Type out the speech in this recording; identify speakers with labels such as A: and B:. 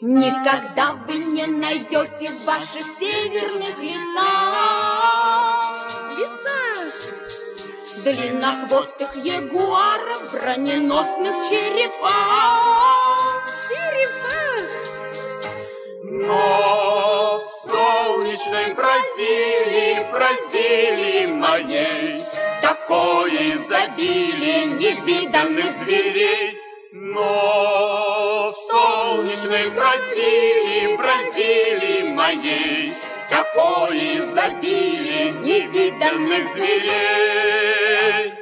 A: Никогда вы не найдете в ваших северных лесах длиннохвостых ягуаров, броненосных черепах.
B: Но в солнечной Бразилии моей такое изобилие невиданных зверей. Но в солнечной Бразилии моей такое изобилие невиданных зверей.